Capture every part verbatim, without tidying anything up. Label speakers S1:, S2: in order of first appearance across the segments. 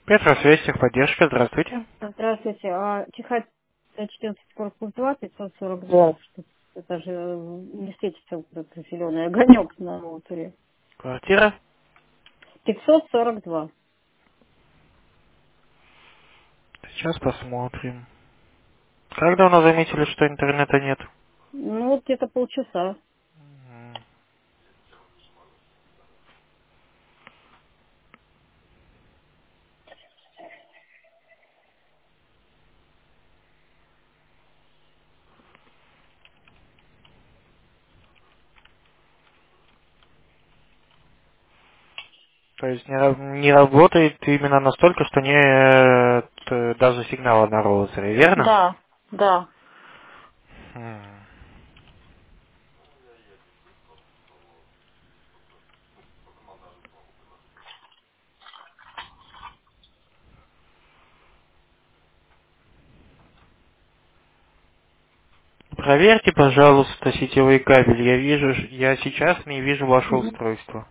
S1: Петросвязь, техподдержка, здравствуйте.
S2: Здравствуйте. А Чихать четырнадцать сорок два, пятьсот сорок два. Что это же э, не светится вот этот зеленый огонек на роутере.
S1: Квартира.
S2: пятьсот сорок два.
S1: Сейчас посмотрим. Как давно заметили, что интернета нет?
S2: Ну, вот где-то полчаса.
S1: М. То есть не, ра- не работает именно настолько, что нет э, даже сигнала на роутере, верно?
S2: Да, да.
S1: М. Проверьте, пожалуйста, сетевой кабель. Я вижу, ж- я сейчас не вижу ваше
S2: Мгм.
S1: устройство.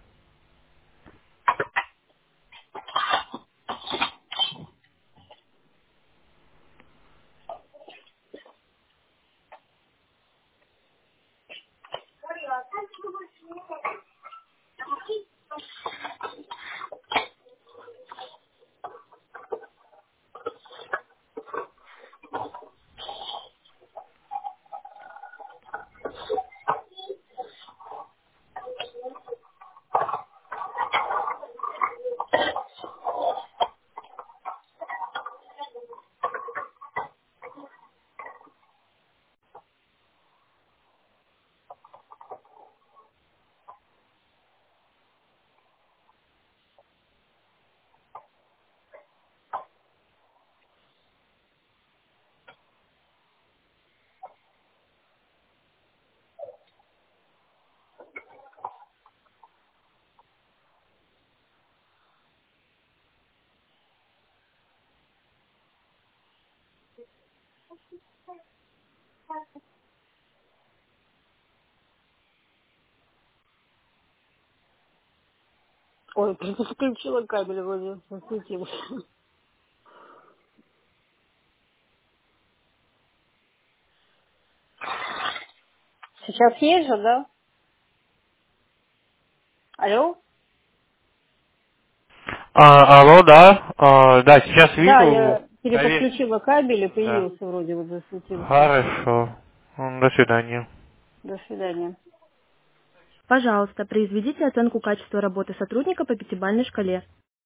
S2: Ой, подключила кабель, вроде засветилось. Сейчас есть же, да? Алло?
S1: А, алло, да. А, да, сейчас
S2: Да,
S1: вижу.
S2: я
S1: Проверьте.
S2: переподключила кабель и
S1: Да.
S2: появился вроде вот засветился.
S1: Хорошо. М, До свидания.
S2: До свидания.
S3: Пожалуйста, произведите оценку качества работы сотрудника по пятибалльной шкале.